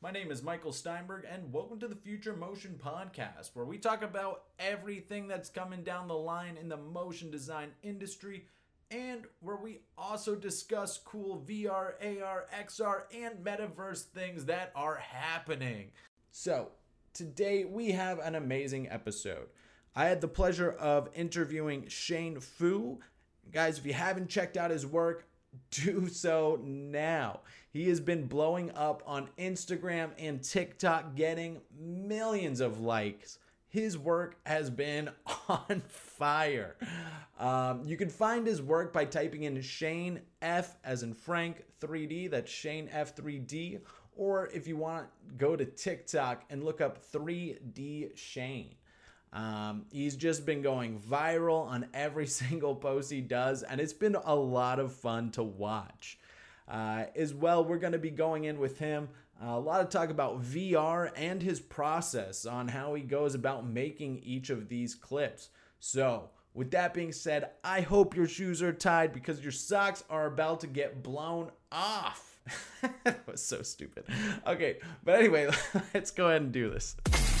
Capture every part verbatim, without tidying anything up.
My name is Michael Steinberg, and welcome to the Future Motion Podcast, where we talk about everything that's coming down the line in the motion design industry, and where we also discuss cool V R, A R, X R, and metaverse things that are happening. So, today we have an amazing episode. I had the pleasure of interviewing Shane Fu. Guys, if you haven't checked out his work, do so now. He has been blowing up on Instagram and TikTok, getting millions of likes. His work has been on fire. Um, you can find his work by typing in Shane F as in Frank three D. That's Shane F three D. Or if you want, go to TikTok and look up three D Shane. Um, he's just been going viral on every single post he does, and it's been a lot of fun to watch. Uh, as well, we're going to be going in with him uh, a lot of talk about V R and his process on how he goes about making each of these clips. So, with that being said, I hope your shoes are tied because your socks are about to get blown off. That was so stupid. Okay, but anyway, let's go ahead and do this.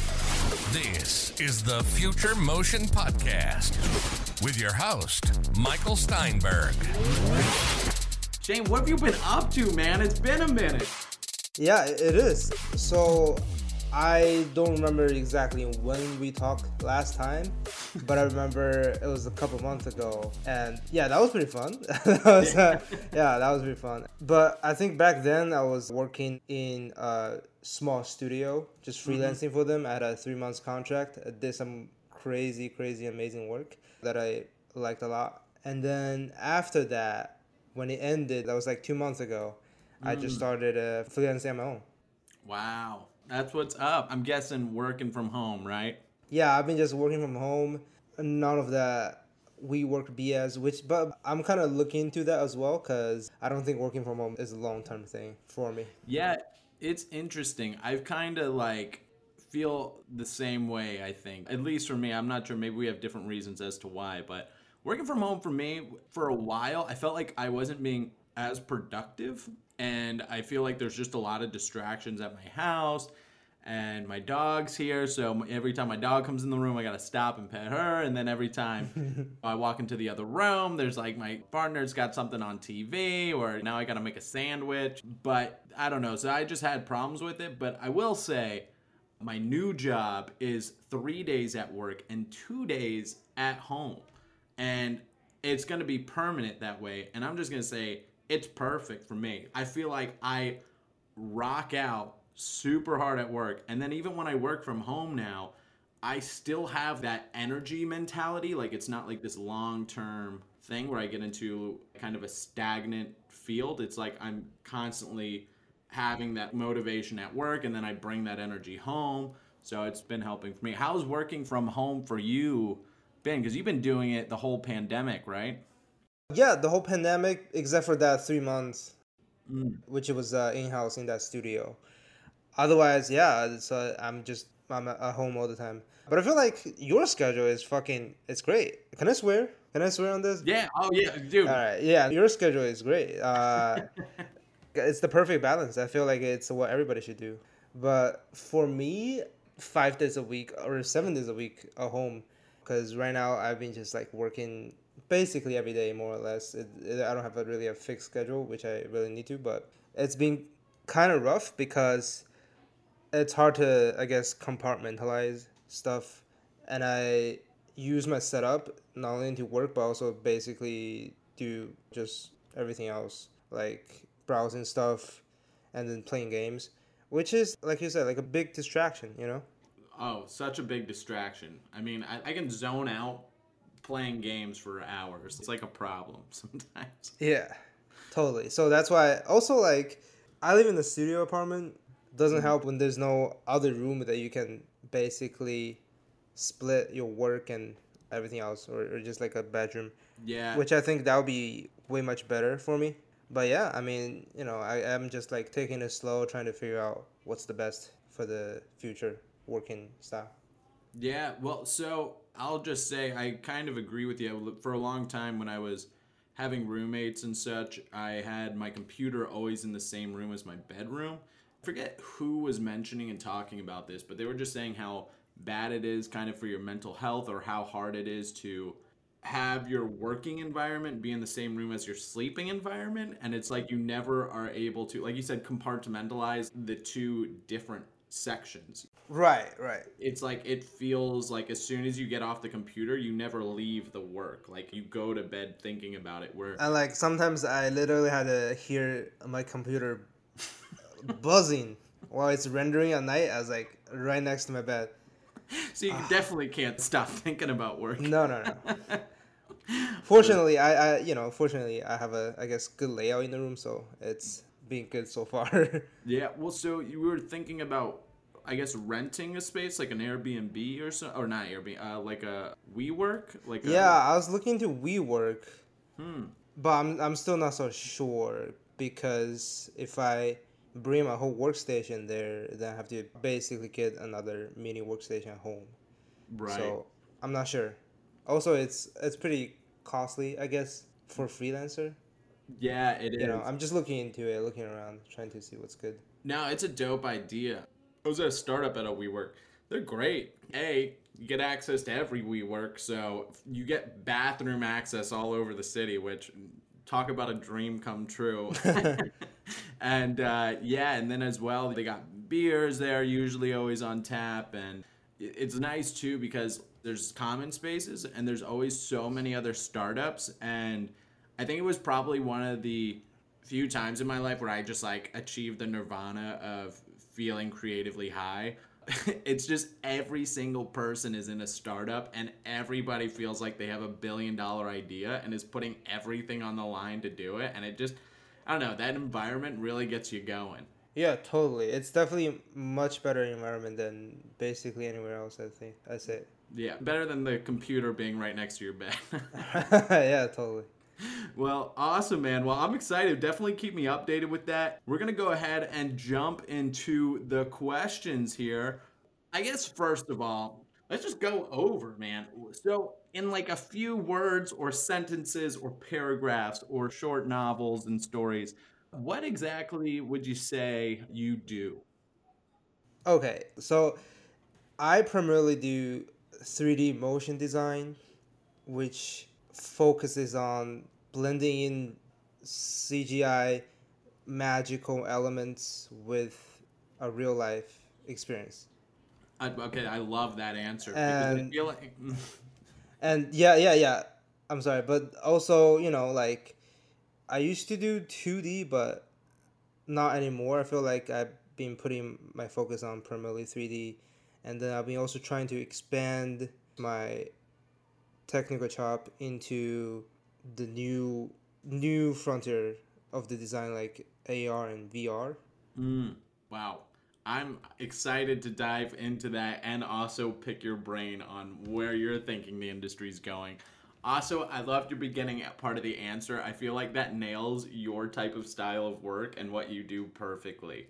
This is the Future Motion Podcast with your host, Michael Steinberg. Shane, what have you been up to, man? It's been a minute. Yeah, it is. So I don't remember exactly when we talked last time, but I remember it was a couple months ago. And yeah, that was pretty fun. that was, uh, yeah, that was pretty fun. But I think back then I was working in a small studio, just freelancing mm-hmm. for them. I had a three months contract. I did some crazy, crazy, amazing work that I liked a lot. And then after that, when it ended, that was like two months ago, mm. I just started uh, freelancing on my own. Wow. That's what's up. I'm guessing working from home, right? Yeah, I've been just working from home. None of that WeWork B S, which, but I'm kind of looking into that as well because I don't think working from home is a long-term thing for me. Yeah, it's interesting. I've kind of like feel the same way, I think. At least for me, I'm not sure. Maybe we have different reasons as to why, but working from home for me, for a while, I felt like I wasn't being as productive, and I feel like there's just a lot of distractions at my house, and my dog's here, so every time my dog comes in the room, I gotta stop and pet her, and then every time I walk into the other room, there's like my partner's got something on T V, or now I gotta make a sandwich, but I don't know, so I just had problems with it, but I will say, my new job is three days at work and two days at home. And it's going to be permanent that way. And I'm just going to say it's perfect for me. I feel like I rock out super hard at work. And then even when I work from home now, I still have that energy mentality. Like it's not like this long-term thing where I get into kind of a stagnant field. It's like I'm constantly having that motivation at work and then I bring that energy home. So it's been helping for me. How's working from home for you been? Because you've been doing it the whole pandemic, right? Yeah, the whole pandemic, except for that three months, mm. which it was uh, in-house in that studio. Otherwise, yeah, it's, uh, I'm just I'm at home all the time. But I feel like your schedule is fucking, it's great. Can I swear? Can I swear on this? Yeah. Oh, yeah, dude. All right. Yeah, your schedule is great. Uh, it's the perfect balance. I feel like it's what everybody should do. But for me, five days a week or seven days a week at home. Because right now I've been just like working basically every day, more or less. It, it, I don't have a really a fixed schedule, which I really need to. But it's been kind of rough because it's hard to, I guess, compartmentalize stuff. And I use my setup not only to work, but also basically do just everything else, like browsing stuff and then playing games, which is, like you said, like a big distraction, you know? Oh, such a big distraction. I mean, I, I can zone out playing games for hours. It's like a problem sometimes. Yeah, totally. So that's why, also, like, I live in a studio apartment. Doesn't mm-hmm. help when there's no other room that you can basically split your work and everything else, or, or just like a bedroom. Yeah. Which I think that would be way much better for me. But yeah, I mean, you know, I am just like taking it slow, trying to figure out what's the best for the future working style. Yeah, well, so I'll just say I kind of agree with you. For a long time when I was having roommates and such, I had my computer always in the same room as my bedroom. forget who was mentioning and talking about this, but they were just saying how bad it is kind of for your mental health, or how hard it is to have your working environment be in the same room as your sleeping environment. And it's like you never are able to, like you said, compartmentalize the two different sections. Right, right. It's like it feels like as soon as you get off the computer, you never leave the work. Like you go to bed thinking about it. Where And like sometimes I literally had to hear my computer buzzing while it's rendering at night. I was like right next to my bed. So you definitely can't stop thinking about work. No, no, no. Fortunately, I, I, you know, fortunately, I have a, I guess, good layout in the room, so it's been good so far. Yeah. Well, so you were thinking about, I guess, renting a space like an Airbnb or so, or not Airbnb, uh, like a WeWork, like. Yeah, a... I was looking to WeWork, Hmm. but I'm, I'm still not so sure because if I bring my whole workstation there, then I have to basically get another mini workstation at home. Right. So I'm not sure. Also, it's it's pretty costly, I guess, for freelancer. Yeah, it is. You know, I'm just looking into it, looking around, trying to see what's good. No, it's a dope idea. I was at a startup at a WeWork. They're great. A, you get access to every WeWork, so you get bathroom access all over the city, which, talk about a dream come true. And uh, yeah, and then as well, they got beers there, usually always on tap. And it's nice too because there's common spaces and there's always so many other startups. And I think it was probably one of the few times in my life where I just like achieved the nirvana of feeling creatively high. It's just every single person is in a startup and everybody feels like they have a billion dollar idea and is putting everything on the line to do it. And it just, I don't know, that environment really gets you going. Yeah, totally. It's definitely much better environment than basically anywhere else, I think. I say. Yeah, better than the computer being right next to your bed. Yeah, totally. Well, awesome, man. Well, I'm excited. Definitely keep me updated with that. We're going to go ahead and jump into the questions here. I guess, first of all, let's just go over, man. So, in like a few words or sentences or paragraphs or short novels and stories, what exactly would you say you do? Okay, so I primarily do three D motion design, which focuses on blending in C G I magical elements with a real life experience. I, okay, I love that answer. And, because I feel like... and yeah, yeah, yeah. I'm sorry, but also, you know, like I used to do two D, but not anymore. I feel like I've been putting my focus on primarily three D, and then I've been also trying to expand my technical chop into the new new frontier of the design, like A R and V R. Mm, wow. I'm excited to dive into that and also pick your brain on where you're thinking the industry's going. Also, I loved your beginning part of the answer. I feel like that nails your type of style of work and what you do perfectly.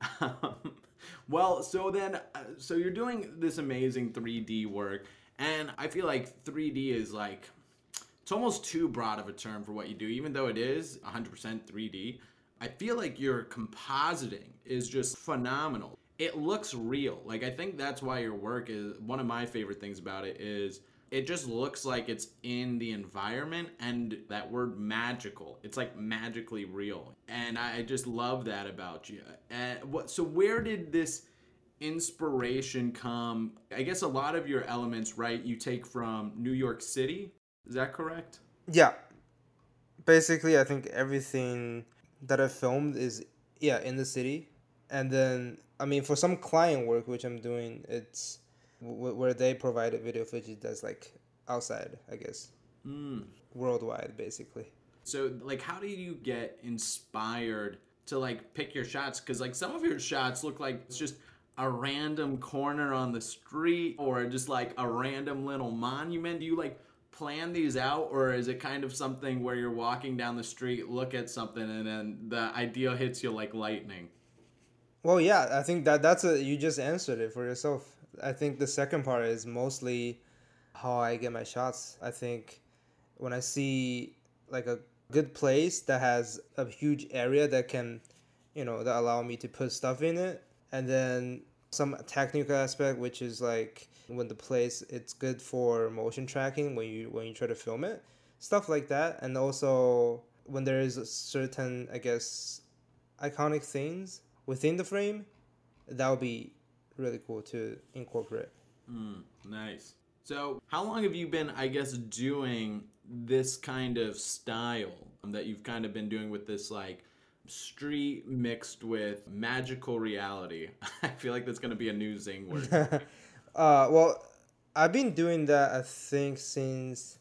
Well, so then, uh, so you're doing this amazing three D work, and I feel like three D is like, it's almost too broad of a term for what you do, even though it is one hundred percent three D. I feel like your compositing is just phenomenal. It looks real. Like, I think that's why your work is, one of my favorite things about it is it just looks like it's in the environment, and that word magical, it's like magically real. And I just love that about you. And what, so where did this inspiration come? I guess a lot of your elements, right, you take from New York City. Is that correct? Yeah. Basically, I think everything that I filmed is, yeah, in the city. And then, I mean, for some client work, which I'm doing, it's w- where they provide a video footage that's like outside, I guess. Mm. Worldwide, basically. So, like, how do you get inspired to, like, pick your shots? Because, like, some of your shots look like it's just a random corner on the street or just, like, a random little monument. Do you, like, plan these out, or is it kind of something where you're walking down the street, look at something, and then the idea hits you like lightning? Well, yeah, I think that that's a, you just answered it for yourself. I think the second part is mostly how I get my shots. I think when I see like a good place that has a huge area that can you know, that allow me to put stuff in it. And then some technical aspect, which is like when the place, it's good for motion tracking when you when you try to film it, stuff like that. And also when there is a certain, I guess, iconic things within the frame, that would be really cool to incorporate. Mm, nice. So how long have you been, I guess, doing this kind of style that you've kind of been doing with this like street mixed with magical reality? I feel like that's going to be a new Zing word. uh, well, I've been doing that, I think, since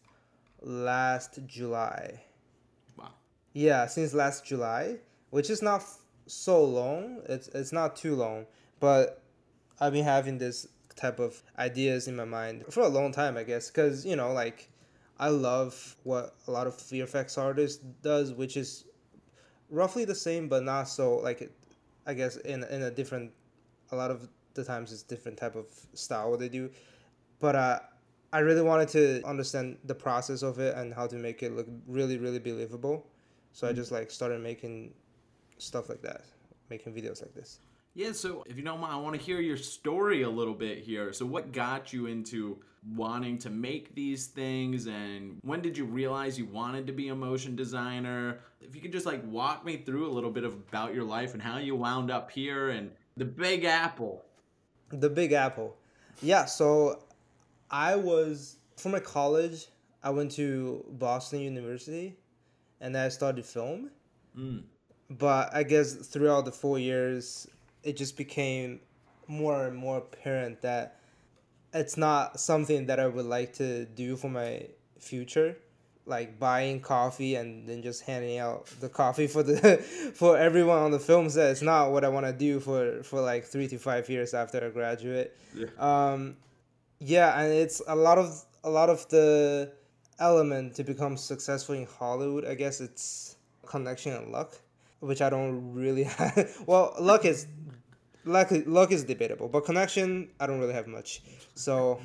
last July. Wow. Yeah, since last July, which is not f- so long. It's it's not too long, but I've been having this type of ideas in my mind for a long time, I guess, because, you know, like, I love what a lot of V F X artists does, which is roughly the same, but not so, like, I guess in in a different, a lot of the times it's different type of style what they do. But uh, I really wanted to understand the process of it and how to make it look really, really believable. So I just like started making stuff like that, making videos like this. Yeah, so if you don't mind, I want to hear your story a little bit here. So what got you into wanting to make these things, and when did you realize you wanted to be a motion designer? If you could just like walk me through a little bit of, about your life and how you wound up here and the Big Apple. The Big Apple. Yeah, so I was, for my college, I went to Boston University and I studied film. Mm. But I guess throughout the four years, it just became more and more apparent that it's not something that I would like to do for my future. Like buying coffee and then just handing out the coffee for the for everyone on the film set. It's not what I want to do for, for like three to five years after I graduate. Yeah. Um, yeah, and it's a lot of a lot of the element to become successful in Hollywood. I guess it's connection and luck, which I don't really have. Well, luck is luck, luck is debatable, but connection I don't really have much. So,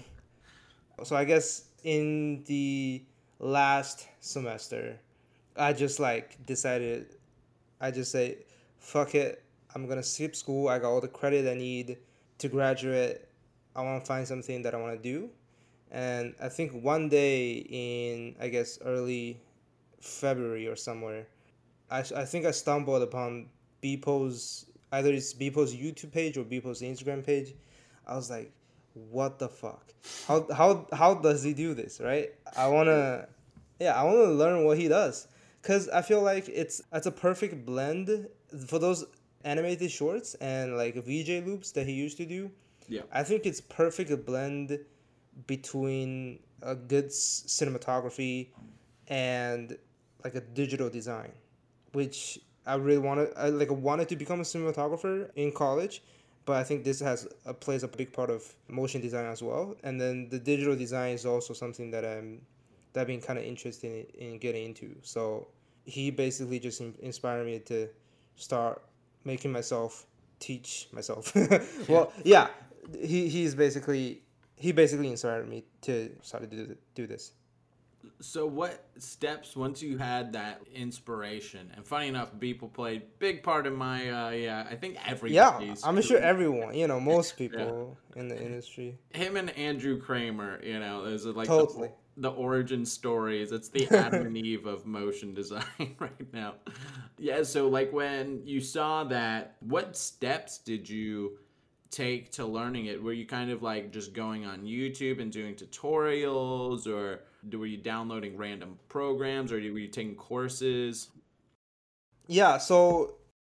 so I guess in the last semester, I just like decided, I just say, fuck it, I'm gonna skip school. I got all the credit I need to graduate. I want to find something that I want to do. And I think one day in, I guess, early February or somewhere, I, I think I stumbled upon Beepo's, either it's Beepo's YouTube page or Beepo's Instagram page. I was like, what the fuck? How how how does he do this, right? I wanna, yeah, I wanna learn what he does, cause I feel like it's it's a perfect blend for those animated shorts and like V J loops that he used to do. Yeah. I think it's perfect blend between a good s- cinematography and like a digital design, which I really wanted. I like wanted to become a cinematographer in college, but I think this has a, plays a big part of motion design as well. And then the digital design is also something that I'm that I've been kind of interested in, in getting into. So he basically just in, inspired me to start making myself teach myself. Well, yeah, he he's basically he basically inspired me to start to do do this. So what steps, once you had that inspiration, and funny enough, Beeple played big part in my, uh, yeah, I think every Yeah, case. I'm sure everyone, you know, most people yeah. in the industry. Him and Andrew Kramer, you know, there's like totally. the, the origin stories. It's the Adam and Eve of motion design right now. Yeah, so like when you saw that, what steps did you take to learning it? Were you kind of like just going on YouTube and doing tutorials, or were you downloading random programs, or were you taking courses? Yeah, so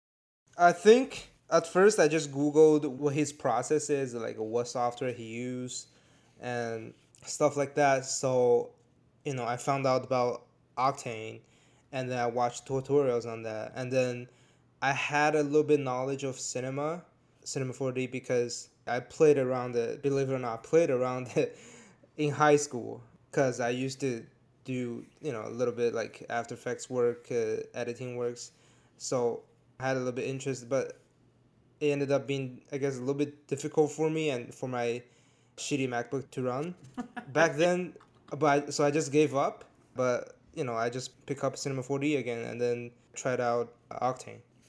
I think at first I just Googled what his process is, like what software he used and stuff like that. So, you know, I found out about Octane and then I watched tutorials on that. And then I had a little bit knowledge of cinema, Cinema four D, because I played around it, believe it or not, I played around it in high school because I used to do, you know, a little bit like After Effects work, uh, editing works. So I had a little bit interest, but it ended up being, I guess, a little bit difficult for me and for my shitty MacBook to run back then. But so I just gave up. But, you know, I just pick up Cinema four D again and then tried out Octane.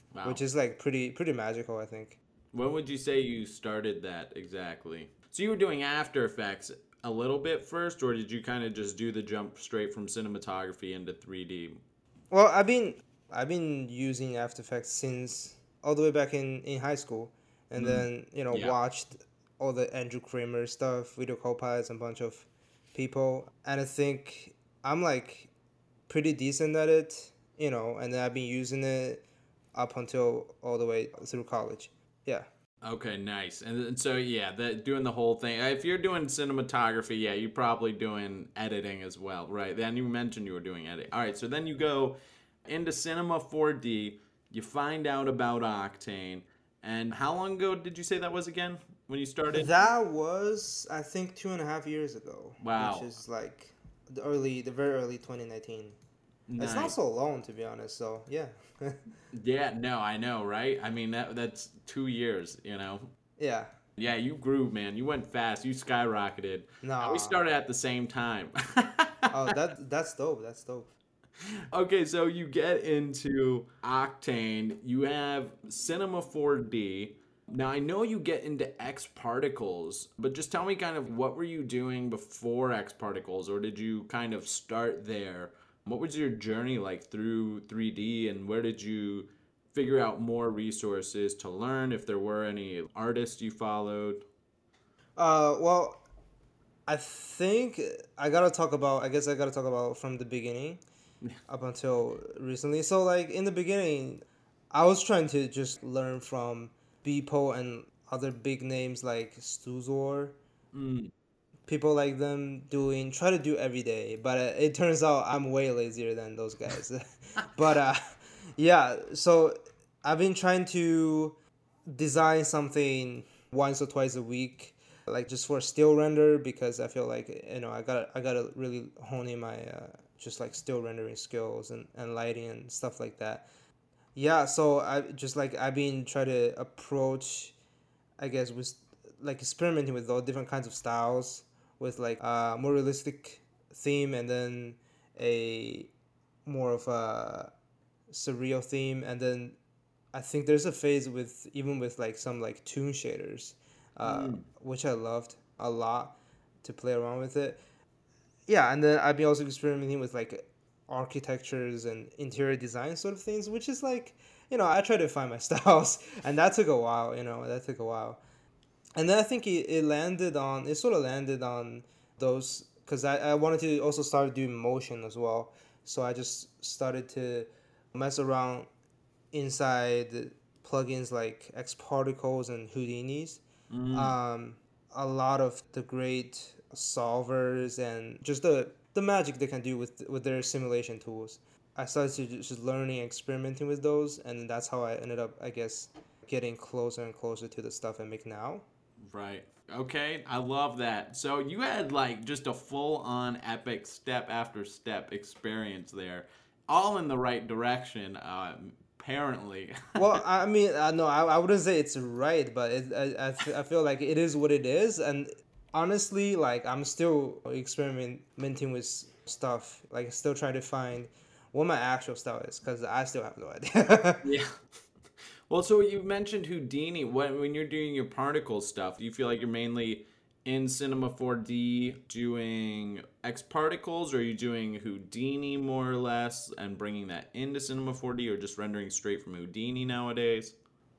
Wow. which is like pretty pretty magical, I think. When would you say you started that exactly? So you were doing After Effects a little bit first, or did you kind of just do the jump straight from cinematography into three D? Well, I've been I've been using After Effects since all the way back in, in high school, and then you know Yeah. watched all the Andrew Kramer stuff, Video Copilots, and a bunch of people, and I think I'm like pretty decent at it, you know, and then I've been using it up until all the way through college. Yeah. Okay, nice. And, and so yeah, that doing the whole thing. If you're doing cinematography, yeah, you're probably doing editing as well, right? Then you mentioned you were doing editing. All right, so then you go into Cinema four D. You find out about Octane. And how long ago did you say that was again when you started? That was, I think, two and a half years ago. Wow. Which is like the early, the very early twenty nineteen. Nice. It's not so long, to be honest. So yeah. Yeah, no, I know, right? I mean, that that's two years, you know? Yeah. Yeah, you grew, man. You went fast. You skyrocketed. Nah. And we started at the same time. Oh, that that's dope. That's dope. Okay, so you get into Octane. You have Cinema four D. Now, I know you get into X Particles, but just tell me kind of what were you doing before X Particles, or did you kind of start there? What was your journey like through three D, and where did you figure out more resources to learn, if there were any artists you followed? Uh, well, I think I gotta talk about. I guess I gotta talk about from the beginning up until recently. So, like in the beginning, I was trying to just learn from Beeple and other big names like Stuzor. Mm. People like them doing try to do every day, but uh, it turns out I'm way lazier than those guys. But uh, yeah, so I've been trying to design something once or twice a week, like just for still render, because I feel like you know I got I gotta really hone in my uh, just like still rendering skills and, and lighting and stuff like that. Yeah, so I just like I've been trying to approach, I guess, with like experimenting with all different kinds of styles, with like a more realistic theme, and then a more of a surreal theme, and then I think there's a phase with even with like some like toon shaders, uh, Mm. which I loved a lot to play around with it. Yeah, and then I've been also experimenting with like architectures and interior design sort of things, which is like, you know, I try to find my styles, and that took a while, you know, that took a while. And then I think it, it landed on, it sort of landed on those, because I, I wanted to also start doing motion as well. So I just started to mess around inside plugins like X Particles and Houdinis. Mm. Um, a lot of the great solvers and just the, the magic they can do with with their simulation tools. I started to just learning, experimenting with those, and that's how I ended up, I guess, getting closer and closer to the stuff I make now. Right. Okay, I love that. So you had like just a full-on epic step after step experience there, all in the right direction, uh, apparently. Well, I mean, uh, no, I, I wouldn't say it's right, but it, I, I, f- I feel like it is what it is. And honestly, like, I'm still experimenting with stuff, like, still trying to find what my actual style is, because I still have no idea. Yeah. Well, so you mentioned Houdini. When when you're doing your particle stuff, do you feel like you're mainly in Cinema four D doing X Particles, or are you doing Houdini more or less and bringing that into Cinema four D, or just rendering straight from Houdini nowadays?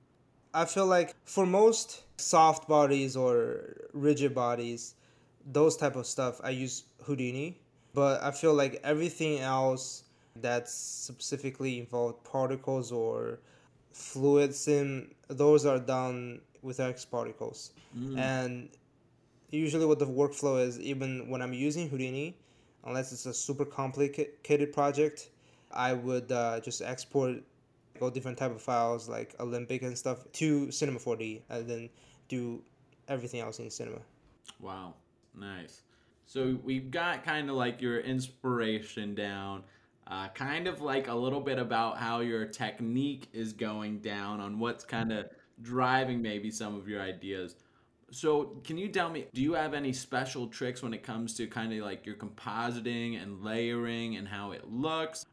I feel like for most soft bodies or rigid bodies, those type of stuff, I use Houdini. But I feel like everything else that's specifically involved particles or fluid sim, those are done with X Particles. Mm. And usually what the workflow is, even when I'm using Houdini, unless it's a super complicated project, I would uh, just export all different type of files like Olympic and stuff to Cinema four D, and then do everything else in Cinema. Wow, nice. So we've got kind of like your inspiration down, uh, kind of like a little bit about how your technique is going down on what's kind of driving maybe some of your ideas. So can you tell me, do you have any special tricks when it comes to kind of like your compositing and layering and how it looks?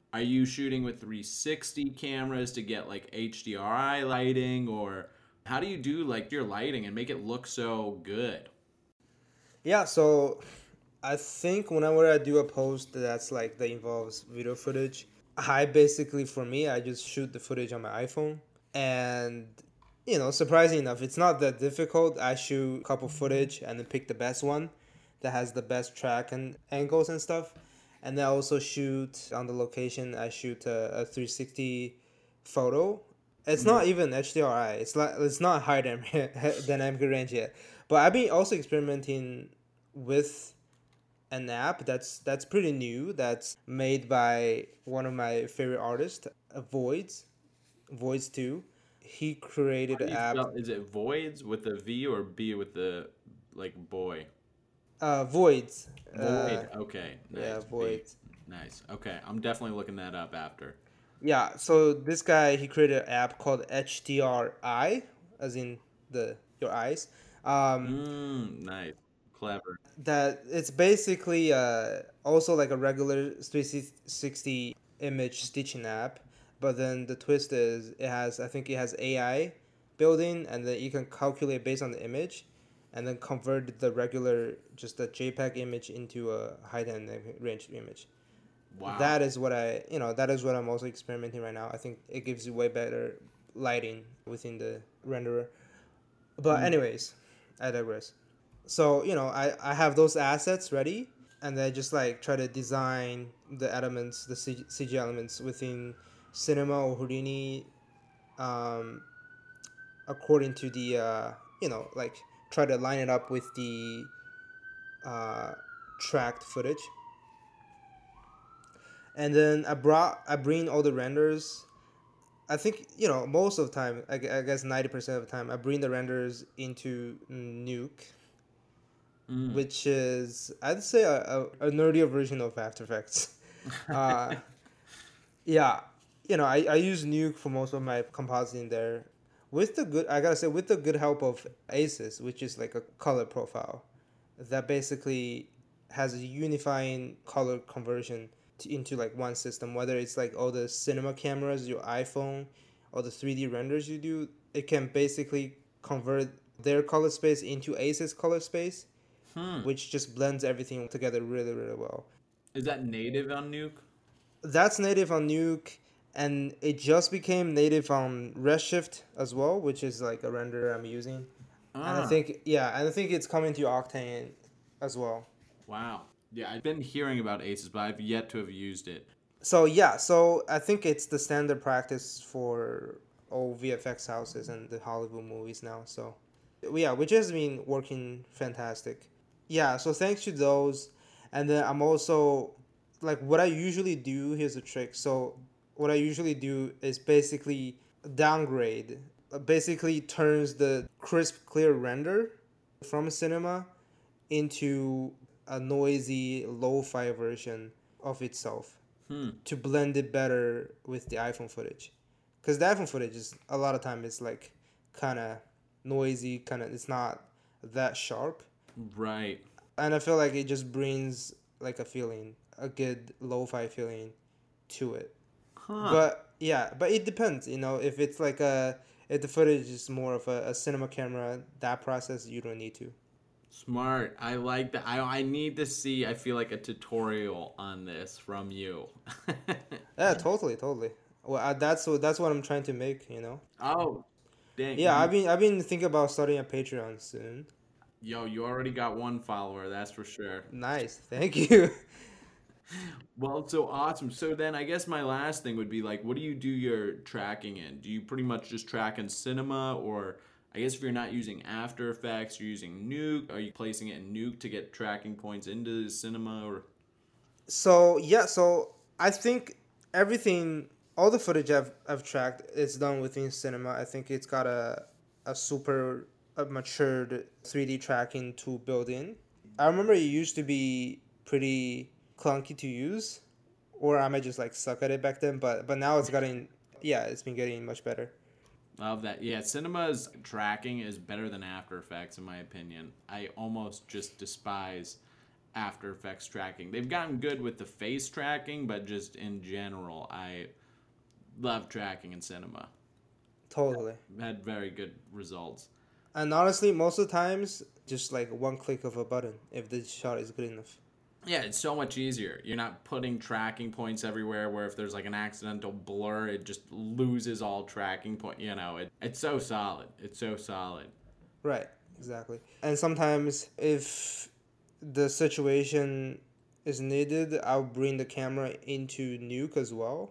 Are you shooting with three sixty cameras to get like H D R I lighting, or how do you do like your lighting and make it look so good? Yeah, so I think whenever I do a post that's like that involves video footage, I basically for me I just shoot the footage on my iPhone, and you know, surprising enough, it's not that difficult. I shoot a couple footage and then pick the best one that has the best track and angles and stuff, and then I also shoot on the location. I shoot a, a three sixty photo. It's not even H D R I. It's like it's not high dynamic dynamic range yet. But I've been also experimenting with an app that's that's pretty new. That's made by one of my favorite artists, uh, Voids, Voids two. He created How an do you app, spell? Is it voids with a V or B with the like boy? uh, Voids. Uh, Void. Okay. Nice. yeah, V. Voids. Nice. Okay. I'm definitely looking that up after. Yeah, so this guy he created an app called H D R I, as in the your eyes. Um, Mm, nice. Clever. that it's basically uh, also like a regular three sixty image stitching app, but then the twist is it has I think it has A I built in, and then you can calculate based on the image, and then convert the regular just a JPEG image into a high dynamic range image. Wow. That is what I you know that is what I'm also experimenting right now. I think it gives you way better lighting within the renderer. But anyways, I digress. So you know I, I have those assets ready, and then I just like try to design the elements, the C G elements within Cinema or Houdini, um, according to the uh, you know like try to line it up with the uh, tracked footage. And then I brought I bring all the renders. I think you know most of the time, I, gu- I guess ninety percent of the time, I bring the renders into Nuke, Mm. which is I'd say a, a, a nerdier version of After Effects. Uh, yeah, you know I, I use Nuke for most of my compositing there, with the good I gotta say with the good help of ACES, which is like a color profile, that basically has a unifying color conversion to, into like one system. Whether it's like all the cinema cameras, your iPhone, or the three D renders you do, it can basically convert their color space into ACES color space, Hmm. which just blends everything together really, really well. Is that native on Nuke? That's native on Nuke, and it just became native on Redshift as well, which is like a renderer I'm using. And I Ah. think, yeah, and I think it's coming to Octane as well. Wow. Yeah, I've been hearing about ACES, but I've yet to have used it. So yeah, so I think it's the standard practice for all V F X houses and the Hollywood movies now. So yeah, which has been working fantastic. Yeah, so thanks to those, and then I'm also like what I usually do. Here's a trick. So what I usually do is basically downgrade, uh, basically turns the crisp, clear render from cinema into a noisy, lo-fi version of itself Hmm. to blend it better with the iPhone footage. Because the iPhone footage is a lot of time it's like kind of noisy, kind of it's not that sharp, Right. and I feel like it just brings like a feeling, a good lo-fi feeling to it. Huh. But yeah, but it depends, you know, if it's like a if the footage is more of a, a cinema camera, that process you don't need to. Smart. I like that. I I need to see. I feel like a tutorial on this from you. Yeah, totally, totally. Well, I, that's what that's what I'm trying to make, you know. Oh, dang. Yeah, you- I've been I've been thinking about starting a Patreon soon. Yo, you already got one follower. That's for sure. Nice, thank you. Well, so awesome. So then I guess my last thing would be like, what do you do your tracking in? Do you pretty much just track in Cinema, or I guess if you're not using After Effects, you're using Nuke? Are you placing it in Nuke to get tracking points into Cinema, or? So yeah, so I think everything, all the footage I've I've tracked is done within Cinema. I think it's got a a super a matured three D tracking tool built in. I remember it used to be pretty clunky to use, or I might just like suck at it back then. But but now it's getting yeah, it's been getting much better. Love that. Yeah, Cinema's tracking is better than After Effects in my opinion. I almost just despise After Effects tracking. They've gotten good with the face tracking, but just in general, I love tracking in cinema. Totally. Had very good results. And honestly, most of the times, just like one click of a button if the shot is good enough. Yeah, it's so much easier. You're not putting tracking points everywhere where if there's like an accidental blur, it just loses all tracking point. You know, it, it's so solid. It's so solid. Right, exactly. And sometimes if the situation is needed, I'll bring the camera into Nuke as well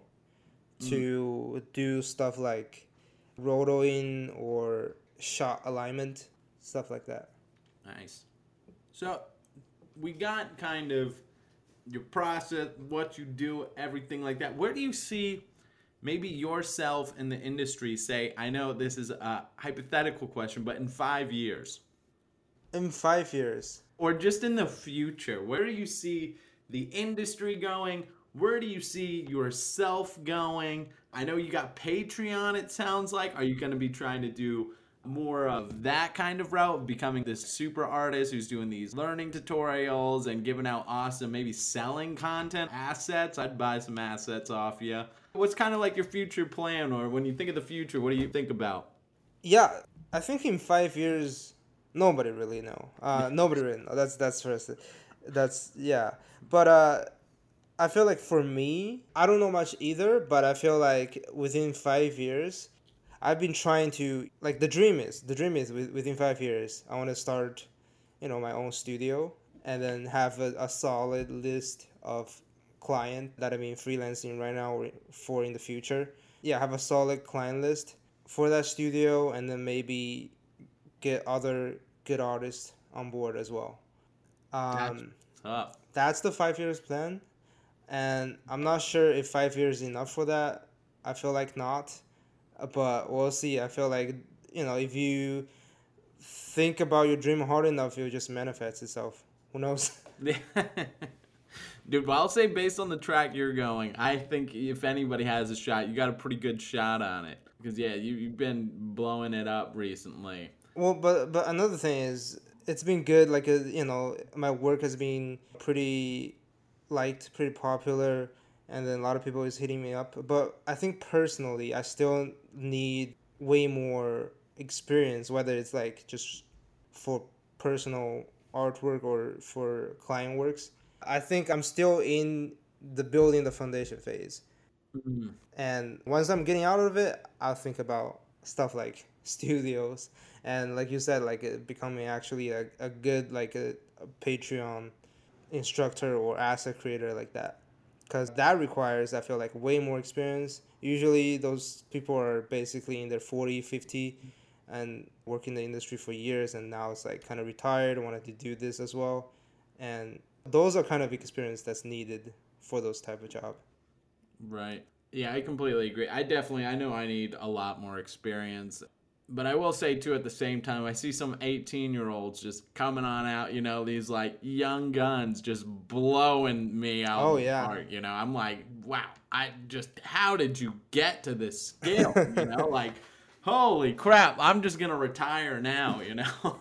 to mm. do stuff like rotoing or shot alignment, stuff like that. Nice. So we got kind of your process, what you do, everything like that. Where do you see maybe yourself in the industry, say, I know this is a hypothetical question, but in five years? In five years. Or just in the future, where do you see the industry going? Where do you see yourself going? I know you got Patreon, it sounds like. Are you going to be trying to do more of that kind of route, becoming this super artist who's doing these learning tutorials and giving out awesome, maybe selling content, assets? I'd buy some assets off you. What's kind of like your future plan, or when you think of the future, what do you think about? Yeah, I think in five years, nobody really know. Uh, nobody really know. That's that's first. That's yeah. But uh, I feel like for me, I don't know much either. But I feel like within five years, I've been trying to, like, the dream is, the dream is within five years, I want to start, you know, my own studio and then have a, a solid list of clients that I've been freelancing right now or for in the future. Yeah, have a solid client list for that studio and then maybe get other good artists on board as well. Um, that's, that's the five years plan. And I'm not sure if five years is enough for that. I feel like not. But we'll see. I feel like, you know, if you think about your dream hard enough, it will just manifest itself. Who knows? Dude, well, I'll say based on the track you're going, I think if anybody has a shot, you got a pretty good shot on it. Because, yeah, you, you've been blowing it up recently. Well, but but another thing is, it's been good. Like, uh, you know, my work has been pretty liked, pretty popular. And then a lot of people is hitting me up. But I think personally, I still need way more experience, whether it's like just for personal artwork or for client works. I think I'm still in the building the foundation phase. Mm-hmm. And once I'm getting out of it, I'll think about stuff like studios. And like you said, like becoming actually a, a good, like a, a Patreon instructor or asset creator like that. Because that requires, I feel like, way more experience. Usually those people are basically in their forty, fifty and work in the industry for years. And now it's like kind of retired, wanted to do this as well. And those are kind of experience that's needed for those type of job. Right. Yeah, I completely agree. I definitely, I know I need a lot more experience. But I will say, too, at the same time, I see some eighteen-year-olds just coming on out, you know, these, like, young guns just blowing me out oh, of the yeah. park, you know. I'm like, wow, I just, how did you get to this skill, you know? Like, holy crap, I'm just going to retire now, you know?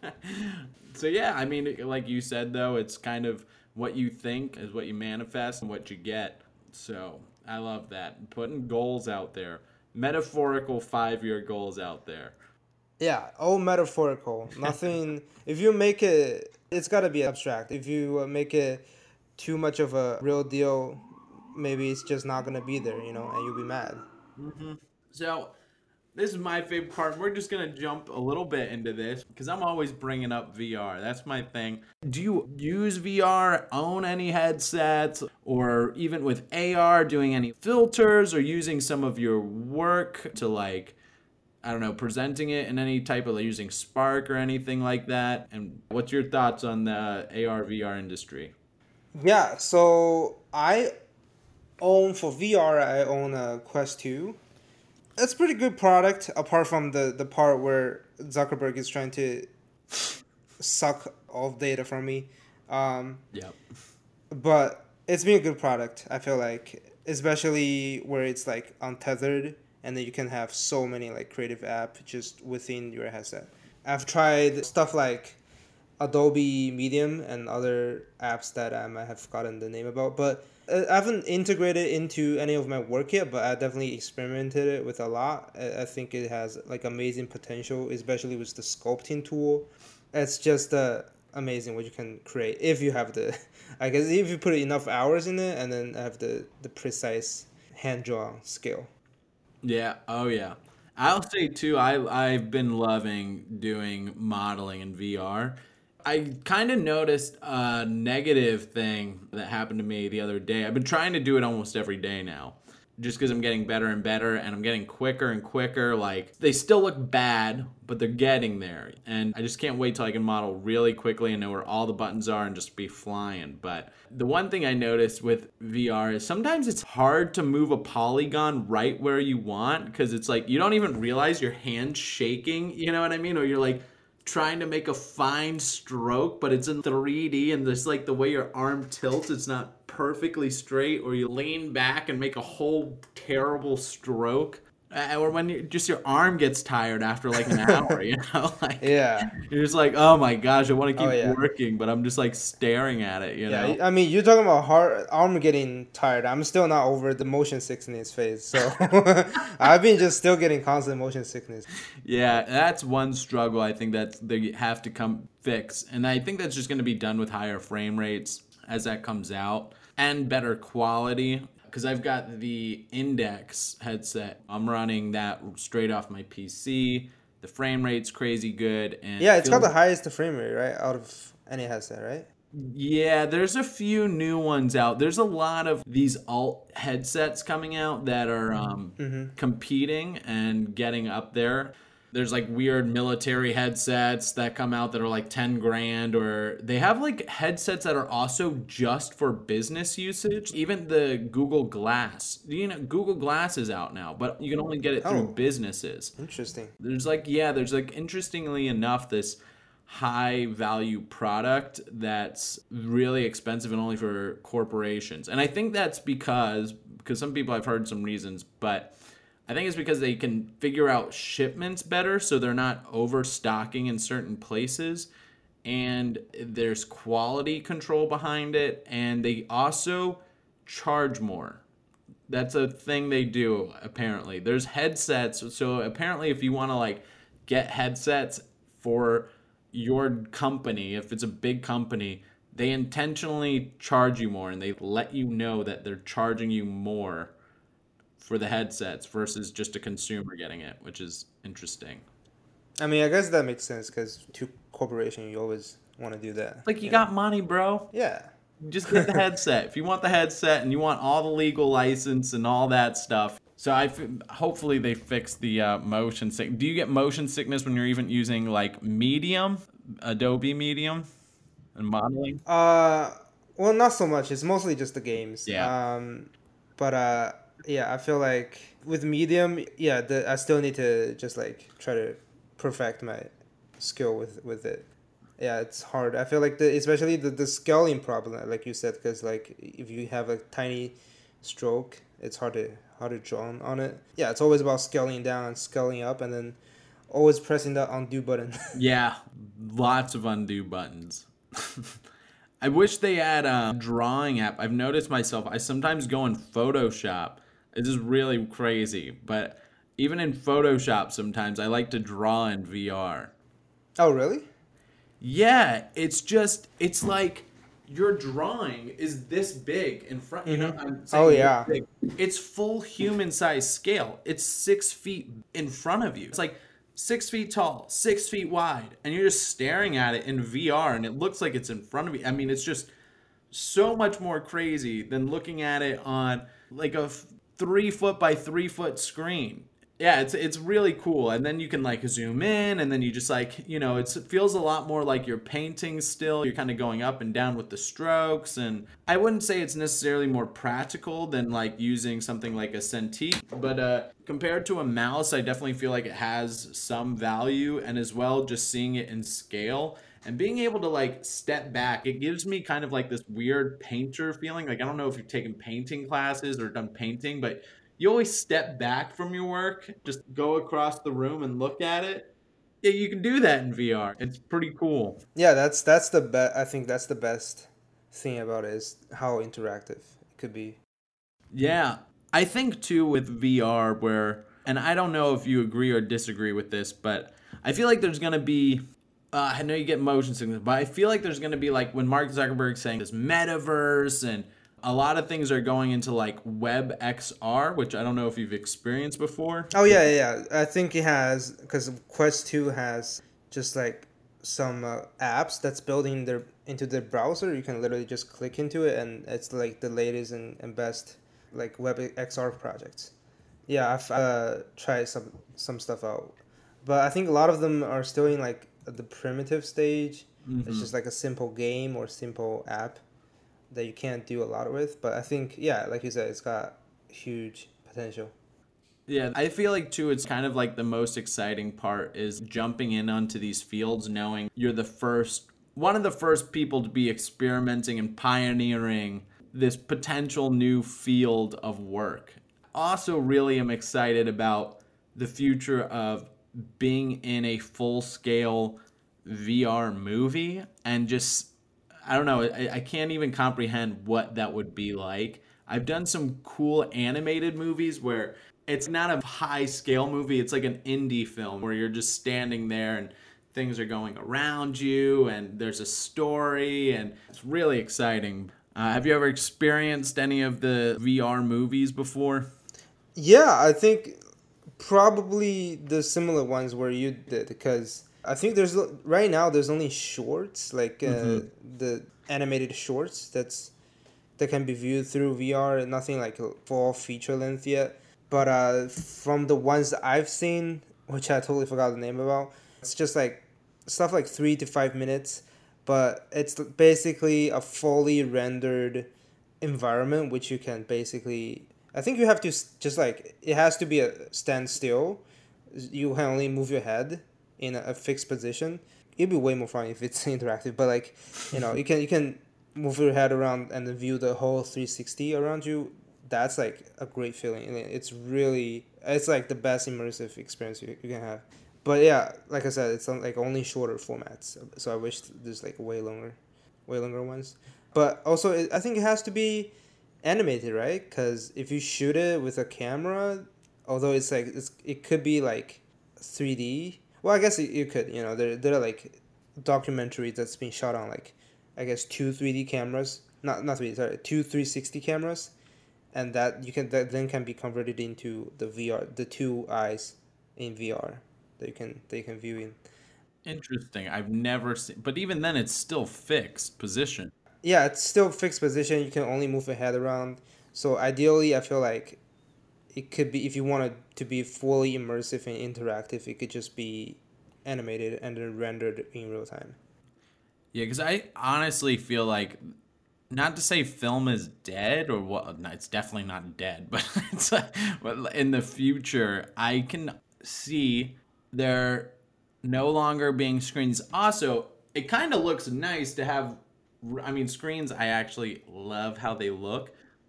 So, yeah, I mean, like you said, though, it's kind of what you think is what you manifest and what you get. So I love that. Putting goals out there. Metaphorical five-year goals out there. Yeah, all metaphorical. Nothing. If you make it, it's got to be abstract. If you make it too much of a real deal, maybe it's just not going to be there, you know, and you'll be mad. Mm-hmm. So this is my favorite part. We're just going to jump a little bit into this because I'm always bringing up V R. That's my thing. Do you use V R, own any headsets, or even with A R, doing any filters or using some of your work to, like, I don't know, presenting it in any type of, like, using Spark or anything like that? And what's your thoughts on the A R, V R industry? Yeah, so I own, for V R, I own a Quest two. It's a pretty good product, apart from the, the part where Zuckerberg is trying to suck all data from me. Um, yep. But it's been a good product, I feel like, especially where it's like untethered, and then you can have so many like creative apps just within your headset. I've tried stuff like Adobe Medium and other apps that I might have forgotten the name about. But I haven't integrated into any of my work yet, but I definitely experimented it with a lot. I I think it has like amazing potential, especially with the sculpting tool. It's just uh, amazing what you can create if you have the, I guess if you put enough hours in it and then have the, the precise hand drawn skill. Yeah. Oh, yeah. I'll say too, I I've been loving doing modeling in V R. I kind of noticed a negative thing that happened to me the other day. I've been trying to do it almost every day now, just because I'm getting better and better and I'm getting quicker and quicker. Like, they still look bad, but they're getting there. And I just can't wait till I can model really quickly and know where all the buttons are and just be flying. But the one thing I noticed with V R is sometimes it's hard to move a polygon right where you want, because it's like you don't even realize your hand's shaking, you know what I mean? Or you're like trying to make a fine stroke, but it's in three D, and just like the way your arm tilts, it's not perfectly straight, or you lean back and make a whole terrible stroke. Uh, or when you, just your arm gets tired after like an hour, you know, like Yeah. you're just like, oh my gosh, I want to keep Oh, yeah. working, but I'm just like staring at it, you know. Yeah, I mean, you're talking about hard arm getting tired. I'm still not over the motion sickness phase, so I've been just still getting constant motion sickness. Yeah, that's one struggle I think that they have to come fix, and I think that's just going to be done with higher frame rates as that comes out and better quality. Because I've got the Index headset. I'm running that straight off my P C. The frame rate's crazy good. And Yeah, it's feels- got the highest frame rate, right? Out of any headset, right? Yeah, there's a few new ones out. There's a lot of these alt headsets coming out that are um, Mm-hmm. competing and getting up there. There's like weird military headsets that come out that are like ten grand, or they have like headsets that are also just for business usage. Even the Google Glass, you know, Google Glass is out now, but you can only get it through Oh. businesses. Interesting. There's like, yeah, there's like, interestingly enough, this high value product that's really expensive and only for corporations. And I think that's because, because some people, I've heard some reasons, but I think it's because they can figure out shipments better, so they're not overstocking in certain places, and there's quality control behind it, and they also charge more. That's a thing they do, apparently. There's headsets, so apparently if you want to like get headsets for your company, if it's a big company, they intentionally charge you more, and they let you know that they're charging you more for the headsets versus just a consumer getting it, which is interesting. I mean, I guess that makes sense because to corporation, you always want to do that. Like, you Yeah. got money, bro. Yeah. Just get the headset. If you want the headset and you want all the legal license and all that stuff. So I f- hopefully they fix the uh, motion sick. Do you get motion sickness when you're even using like Medium, Adobe Medium, and modeling? Uh, well, not so much. It's mostly just the games. Yeah. Um, but uh, yeah, I feel like with Medium, yeah, the, I still need to just like try to perfect my skill with with it. Yeah, it's hard. I feel like the especially the, the scaling problem, like you said, because like if you have a tiny stroke, it's hard to hard to draw on, on it. Yeah, it's always about scaling down and scaling up, and then always pressing that undo button. Yeah, lots of undo buttons. I wish they had a drawing app. I've noticed myself, I sometimes go in Photoshop. It's just really crazy. But even in Photoshop sometimes, I like to draw in V R. Oh, really? Yeah, it's just, it's like your drawing is this big in front. You know, I'm saying Oh, this yeah. big. It's full human size scale. It's six feet in front of you. It's like six feet tall, six feet wide, and you're just staring at it in V R, and it looks like it's in front of you. I mean, it's just so much more crazy than looking at it on like a f- three foot by three foot screen. Yeah, it's it's really cool. And then you can like zoom in, and then you just like, you know, it's, it feels a lot more like you're painting still. You're kind of going up and down with the strokes. And I wouldn't say it's necessarily more practical than like using something like a Cintiq, but uh, compared to a mouse, I definitely feel like it has some value. And as well, just seeing it in scale and being able to like step back, it gives me kind of like this weird painter feeling. Like, I don't know if you've taken painting classes or done painting, but you always step back from your work, just go across the room and look at it. Yeah, you can do that in V R. It's pretty cool. Yeah, that's that's the best. I think that's the best thing about it is how interactive it could be. Yeah, I think too with V R where, and I don't know if you agree or disagree with this, but I feel like there's gonna be. Uh, I know you get motion sickness, but I feel like there's gonna be like when Mark Zuckerberg's saying this metaverse and a lot of things are going into like Web X R, which I don't know if you've experienced before. Oh yeah, yeah, yeah. I think it has because Quest two has just like some uh, apps that's building their into the browser. You can literally just click into it, and it's like the latest and, and best like Web X R projects. Yeah, I've uh, tried some some stuff out, but I think a lot of them are still in like the primitive stage. Mm-hmm. It's just like a simple game or simple app that you can't do a lot with. But I think, yeah, like you said, it's got huge potential. Yeah, I feel like too, it's kind of like the most exciting part is jumping in onto these fields, knowing you're the first, one of the first people to be experimenting and pioneering this potential new field of work. Also, really am excited about the future of being in a full-scale V R movie and just, I don't know, I, I can't even comprehend what that would be like. I've done some cool animated movies where it's not a high-scale movie, it's like an indie film where you're just standing there and things are going around you and there's a story and it's really exciting. Uh, have you ever experienced any of the V R movies before? Yeah, I think probably the similar ones where you did, because I think there's right now there's only shorts, like uh, mm-hmm. the animated shorts that's that can be viewed through V R. Nothing like full feature length yet. But uh, from the ones that I've seen, which I totally forgot the name about, it's just like stuff like three to five minutes. But it's basically a fully rendered environment, which you can basically. I think you have to just like it has to be a standstill. You can only move your head in a, a fixed position. It'd be way more fun if it's interactive. But like, you know, you can you can move your head around and then view the whole three sixty around you. That's like a great feeling. It's really it's like the best immersive experience you, you can have. But yeah, like I said, it's on like only shorter formats. So I wish there's like way longer, way longer ones. But also, it, I think it has to be animated, right? Because if you shoot it with a camera, although it's like it's it could be like three D. Well, I guess you, you could. You know, there there are like documentaries that's been shot on like I guess two three D cameras, not not three D, sorry, two three sixty cameras, and that you can that then can be converted into the V R, the two eyes in V R that you can that you can view in. Interesting. I've never seen, but even then, it's still fixed position. Yeah, it's still fixed position. You can only move your head around. So ideally, I feel like it could be, if you wanted to be fully immersive and interactive, it could just be animated and then rendered in real time. Yeah, because I honestly feel like, not to say film is dead or what, no, it's definitely not dead, but it's like, in the future, I can see there no longer being screens. Also, it kind of looks nice to have, I mean, screens, I actually love how they look,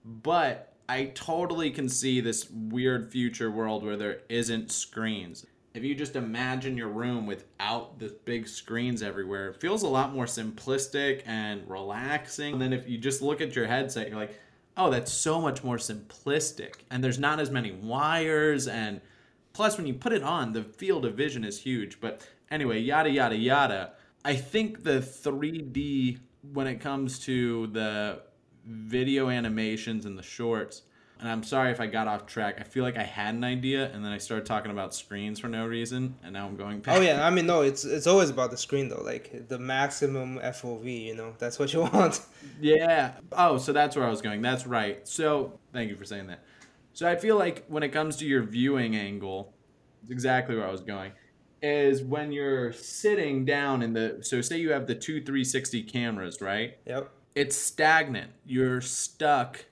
but I totally can see this weird future world where there isn't screens. If you just imagine your room without the big screens everywhere, it feels a lot more simplistic and relaxing. And then if you just look at your headset, you're like, oh, that's so much more simplistic. And there's not as many wires. And plus, when you put it on, the field of vision is huge. But anyway, yada, yada, yada. I think the three D, when it comes to the video animations and the shorts, and I'm sorry if I got off track. I feel like I had an idea, and then I started talking about screens for no reason, and now I'm going back. Oh yeah, I mean, no, it's it's always about the screen though, like the maximum F O V. You know, that's what you want. Yeah. Oh, so that's where I was going. That's right. So thank you for saying that. So I feel like when it comes to your viewing angle, it's exactly where I was going. Is when you're sitting down in the, so say you have the two three sixty cameras, right? Yep. It's stagnant. You're stuck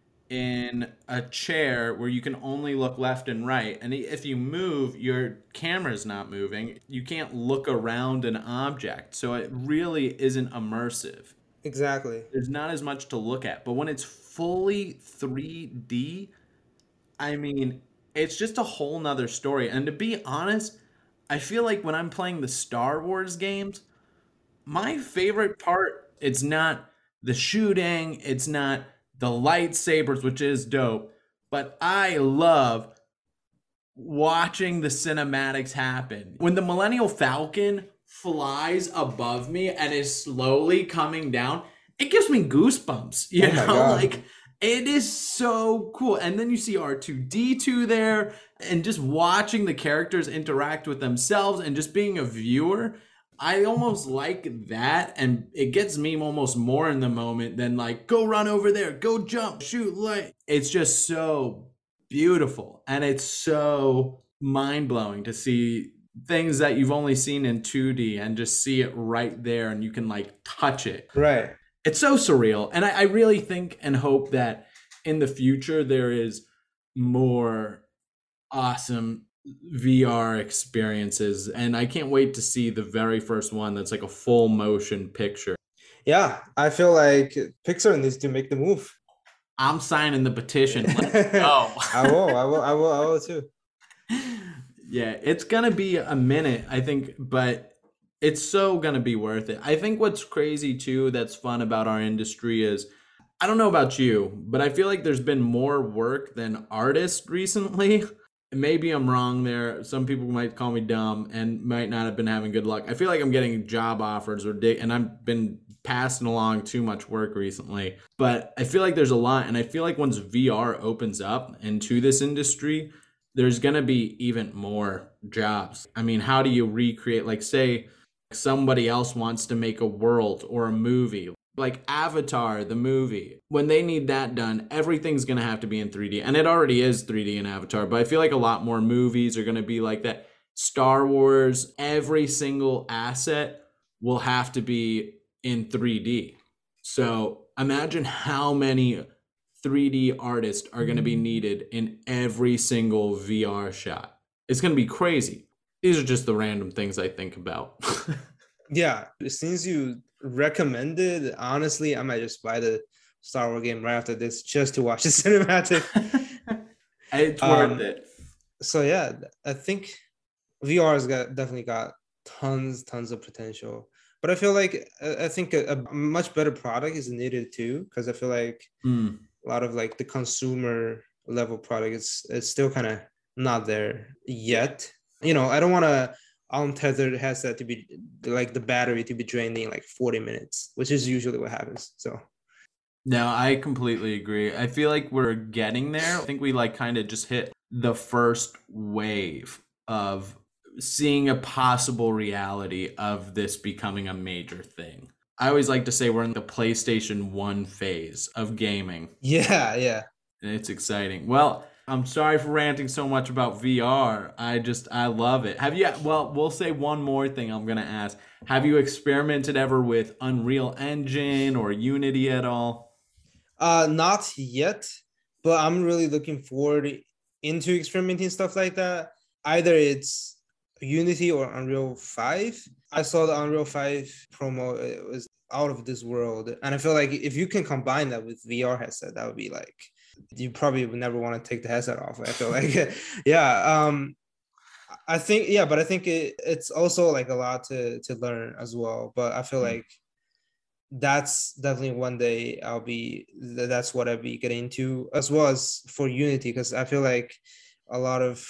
in a chair where you can only look left and right. And if you move, your camera's not moving. You can't look around an object. So it really isn't immersive. Exactly. There's not as much to look at. But when it's fully three D, I mean, it's just a whole nother story. And to be honest, I feel like when I'm playing the Star Wars games, my favorite part, it's not the shooting, it's not the lightsabers, which is dope, but I love watching the cinematics happen. When the Millennial Falcon flies above me and is slowly coming down, it gives me goosebumps. You Oh my know, God. like it is so cool. And then you see R two D two there, and just watching the characters interact with themselves and just being a viewer. I almost like that, and it gets me almost more in the moment than like, go run over there, go jump, shoot, light. It's just so beautiful, and it's so mind-blowing to see things that you've only seen in two D and just see it right there, and you can like touch it. Right. It's so surreal. And I, I really think and hope that in the future there is more awesome V R experiences. And I can't wait to see the very first one that's like a full motion picture. Yeah, I feel like Pixar needs to make the move. I'm signing the petition. Let's go. I will, I will, I will, I will too. Yeah, it's gonna be a minute, I think, but it's so gonna be worth it. I think what's crazy too, that's fun about our industry is, I don't know about you, but I feel like there's been more work than artists recently. Maybe I'm wrong there. Some people might call me dumb and might not have been having good luck. I feel like I'm getting job offers or di- and I've been passing along too much work recently. But I feel like there's a lot, and I feel like once V R opens up into this industry, there's going to be even more jobs. I mean, how do you recreate, like say somebody else wants to make a world or a movie, like Avatar, the movie. When they need that done, everything's going to have to be in three D. And it already is three D in Avatar, but I feel like a lot more movies are going to be like that. Star Wars, every single asset will have to be in three D. So imagine how many three D artists are going to be needed in every single V R shot. It's going to be crazy. These are just the random things I think about. Yeah, since you recommended, honestly, I might just buy the Star Wars game right after this just to watch the cinematic. It's Um, worth it. So yeah, I think V R has got definitely got tons, tons of potential. But I feel like I I think a, a much better product is needed too, because I feel like Mm. a lot of like the consumer level product is it's still kind of not there yet. You know, I don't want to untethered headset to be like the battery to be drained in like forty minutes, which is usually what happens. So No, I completely agree. I feel like we're getting there. I think we like kind of just hit the first wave of seeing a possible reality of this becoming a major thing. I always like to say we're in the PlayStation one phase of gaming, yeah, yeah. and it's exciting. Well, I'm sorry for ranting so much about V R. I just, I love it. Have you, well, we'll say one more thing I'm going to ask. Have you experimented ever with Unreal Engine or Unity at all? Uh, not yet, but I'm really looking forward into experimenting stuff like that. Either it's Unity or Unreal five. I saw the Unreal five promo. It was out of this world. And I feel like if you can combine that with V R headset, that would be like, you probably would never want to take the headset off. I feel like, yeah. Um, I think, yeah, but I think it, it's also like a lot to, to learn as well. But I feel Mm. like that's definitely one day I'll be, that's what I'll be getting into, as well as for Unity, because I feel like a lot of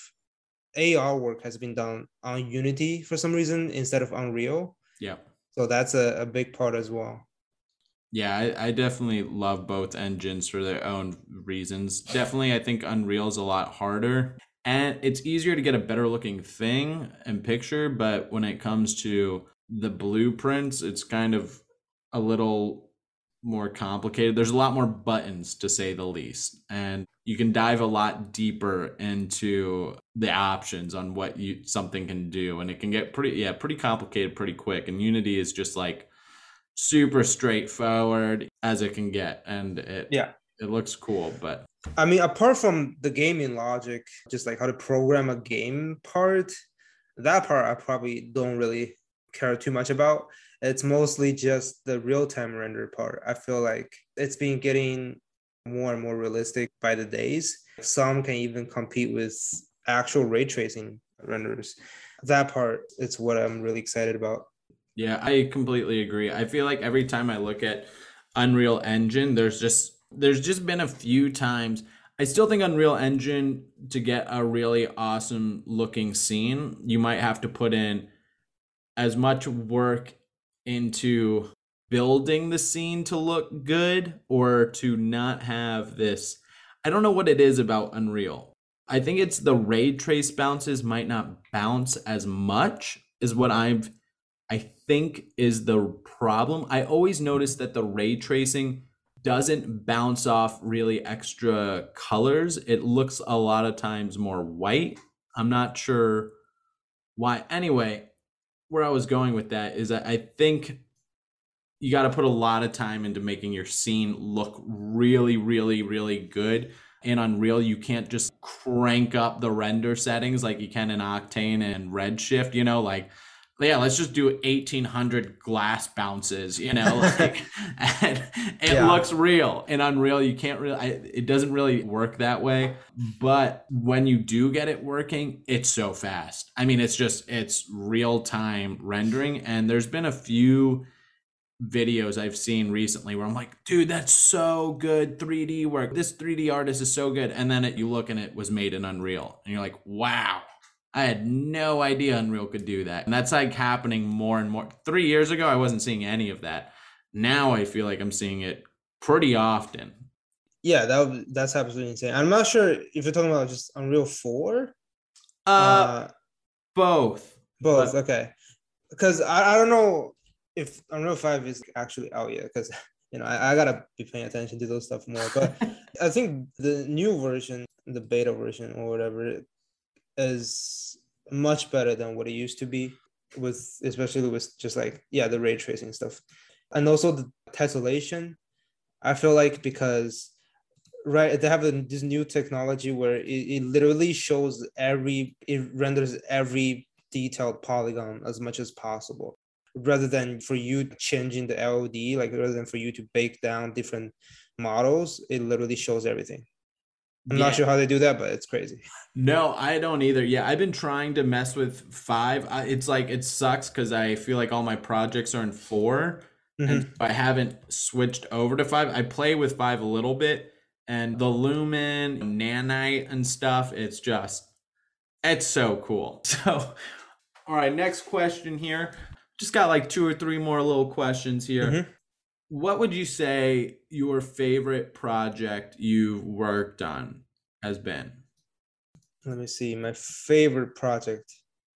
A R work has been done on Unity for some reason instead of Unreal. Yeah. So that's a, a big part as well. Yeah, I, I definitely love both engines for their own reasons. Definitely, I think Unreal is a lot harder, and it's easier to get a better looking thing and picture. But when it comes to the blueprints, it's kind of a little more complicated. There's a lot more buttons, to say the least, and you can dive a lot deeper into the options on what you something can do, and it can get pretty yeah pretty complicated pretty quick. And Unity is just like super straightforward as it can get, and it Yeah. it looks cool. But I mean, apart from the gaming logic, just like how to program a game part, that part I probably don't really care too much about. It's mostly just the real-time render part. I feel like it's been getting more and more realistic by the days. Some can even compete with actual ray tracing renders. that part, it's what I'm really excited about. Yeah, I completely agree. I feel like every time I look at Unreal Engine, there's just there's just been a few times. I still think Unreal Engine, to get a really awesome looking scene, you might have to put in as much work into building the scene to look good, or to not have this. I don't know what it is about Unreal. I think it's the ray trace bounces might not bounce as much, is what I've I think is the problem. I always notice that the ray tracing doesn't bounce off really extra colors. It looks a lot of times more white. I'm not sure why. Anyway, where I was going with that is that I think you got to put a lot of time into making your scene look really, really, really good. In Unreal, you can't just crank up the render settings like you can in Octane and Redshift, you know, like, yeah, let's just do eighteen hundred glass bounces, you know, like, and it yeah. looks real. In Unreal, you can't really, I, it doesn't really work that way. But when you do get it working, it's so fast. I mean, it's just, it's real time rendering. And there's been a few videos I've seen recently where I'm like, dude, that's so good three D work. This three D artist is so good. And then it, you look and it was made in Unreal. And you're like, wow. I had no idea Unreal could do that. And that's like happening more and more. Three years ago, I wasn't seeing any of that. Now I feel like I'm seeing it pretty often. Yeah, that that's absolutely insane. I'm not sure if you're talking about just Unreal four. Uh, uh both. Both, but... okay. Because I, I don't know if Unreal five is actually out yet, because you know I, I gotta be paying attention to those stuff more. But I think the new version, the beta version or whatever, is much better than what it used to be, with especially with just like yeah the ray tracing stuff, and also the tessellation. I feel like because right they have this new technology where it, it literally shows every it renders every detailed polygon as much as possible, rather than for you changing the L O D, like rather than for you to bake down different models, it literally shows everything. I'm yeah. not sure how they do that, but it's crazy. No, I don't either. Yeah, I've been trying to mess with five. I, it's like, it sucks because I feel like all my projects are in four. Mm-hmm. And I haven't switched over to five. I play with five a little bit. And the Lumen, Nanite and stuff, it's just, it's so cool. So, all right, next question here. Just got like two or three more little questions here. Mm-hmm. What would you say your favorite project you've worked on has been? Let me see. My favorite project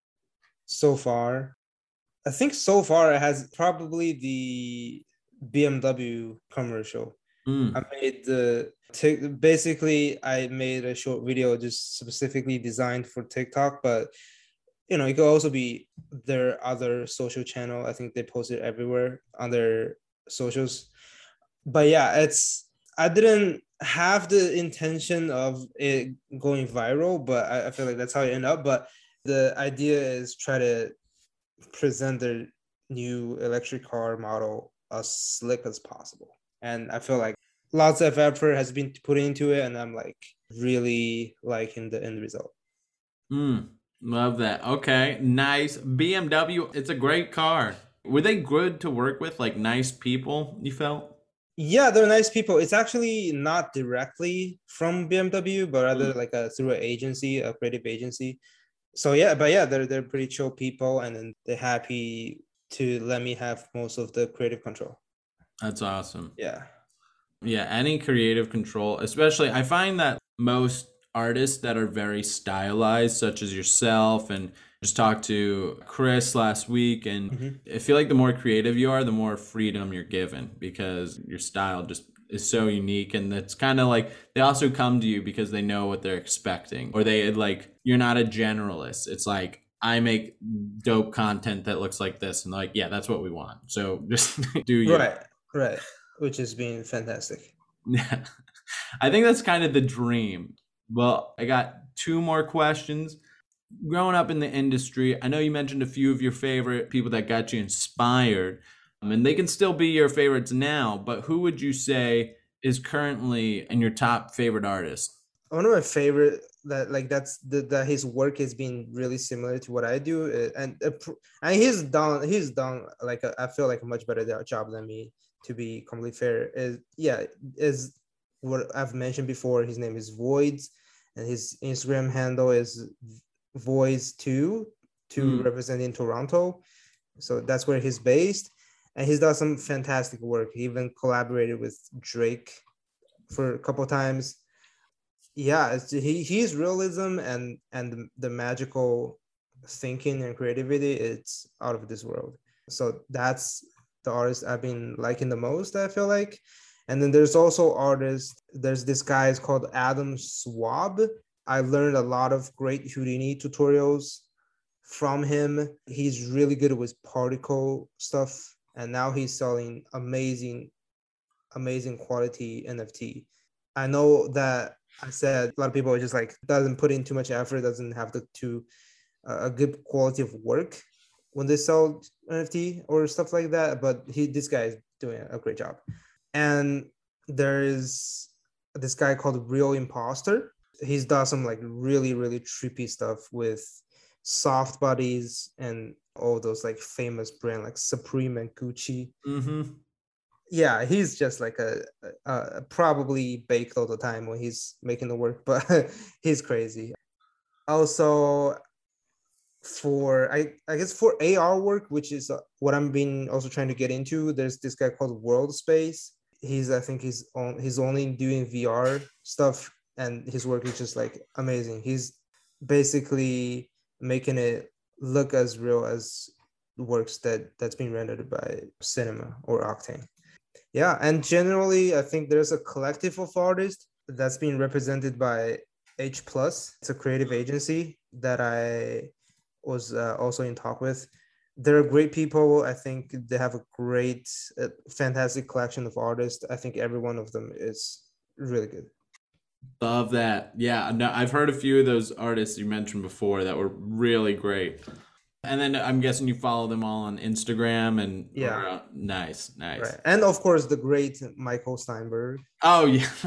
so far, I think so far it has probably the B M W commercial. Mm. I made the, basically I made a short video just specifically designed for TikTok, but you know, it could also be their other social channel. I think they post it everywhere on their socials. But yeah, it's I didn't have the intention of it going viral, but I, I feel like that's how it ended up. But the idea is try to present their new electric car model as slick as possible. And I feel like lots of effort has been put into it, and I'm like really liking the end result. Mm, love that. Okay, nice. B M W, it's a great car. Were they good to work with? Like nice people, you felt? Yeah, they're nice people. It's actually not directly from B M W, but rather mm. like a through an agency, a creative agency. So yeah, but yeah, they're they're pretty chill people, and then they're happy to let me have most of the creative control. That's awesome. Yeah. Yeah, any creative control, especially I find that most artists that are very stylized, such as yourself, and just talked to Chris last week, and mm-hmm. I feel like the more creative you are, the more freedom you're given, because your style just is so unique. And it's kind of like they also come to you because they know what they're expecting, or they like, you're not a generalist. It's like, I make dope content that looks like this, and like, yeah, that's what we want. So just do you. Right, right. Which has been fantastic. Yeah. I think that's kind of the dream. Well, I got two more questions. Growing up in the industry, I know you mentioned a few of your favorite people that got you inspired, um, and they can still be your favorites now, but who would you say is currently in your top favorite artist? One of my favorite that like that's the, that his work has been really similar to what I do, uh, and uh, pr- and he's done he's done like a, I feel like a much better job than me, to be completely fair. Is yeah is what I've mentioned before. His name is Voids, and his Instagram handle is Voids two, two Mm. representing Toronto. So that's where he's based, and he's done some fantastic work. He even collaborated with Drake for a couple of times. Yeah, it's, he he's realism and and the, the magical thinking and creativity. It's out of this world. So that's the artist I've been liking the most, I feel like. And then there's also artists. There's this guy is called Adam Swab. I learned a lot of great Houdini tutorials from him. He's really good with particle stuff, and now he's selling amazing, amazing quality N F T. I know that I said a lot of people are just like doesn't put in too much effort, doesn't have the too uh, a good quality of work when they sell N F T or stuff like that. But he, this guy is doing a great job. And there is this guy called Real Imposter. He's done some like really, really trippy stuff with soft bodies and all those like famous brand like Supreme and Gucci. Mm-hmm. Yeah, he's just like a, a, a probably baked all the time when he's making the work, but he's crazy. Also, for I, I guess for A R work, which is uh, what I'm been also trying to get into, there's this guy called World Space. He's I think he's on he's only doing V R stuff, and his work is just like amazing. He's basically making it look as real as works that that's being rendered by Cinema or Octane. Yeah, and generally I think there's a collective of artists that's being represented by H Plus. It's a creative agency that I was uh, also in talk with. They're great people. I think they have a great, uh, fantastic collection of artists. I think every one of them is really good. Love that. Yeah, no, I've heard a few of those artists you mentioned before that were really great. And then I'm guessing you follow them all on Instagram and yeah, or, uh, nice, nice. Right. And of course the great Michael Steinberg. Oh